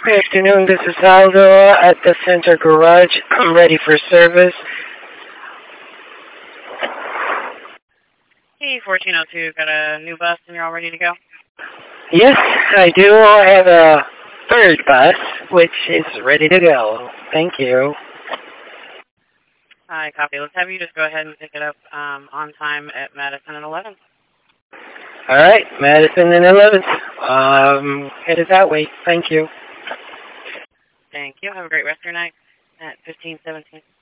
Good afternoon, this is Aldo at the Center Garage. I'm ready for service. Hey, 1402, got a new bus and you're all ready to go? Yes, I do. I have a third bus, which is ready to go. Thank you. Hi, copy. Let's have you just go ahead and pick it up on time at Madison and 11th. All right, Madison and 11th. Headed that way. Thank you. Thank you. Have a great rest of your night at 1517.